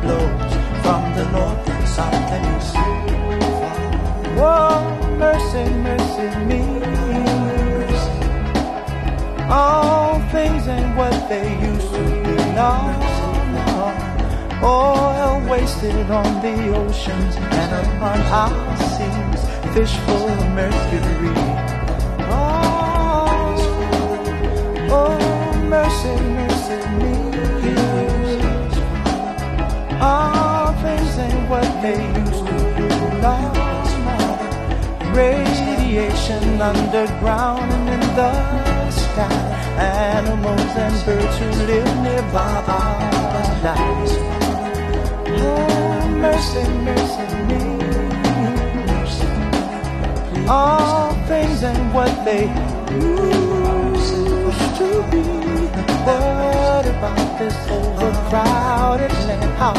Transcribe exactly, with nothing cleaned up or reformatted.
blows from the north, the south, and east. Oh, mercy, mercy me. All things ain't what they used to be. No, no. Oil wasted on the oceans and upon our seas, fish full of mercury. Oh, oh, mercy, mercy me. All things ain't what they used to be. No, no. Radiation underground and in the sky. Animals and birds who live nearby our lives. Oh, mercy, mercy me. All things ain't what they used to be. What about this overcrowded land? How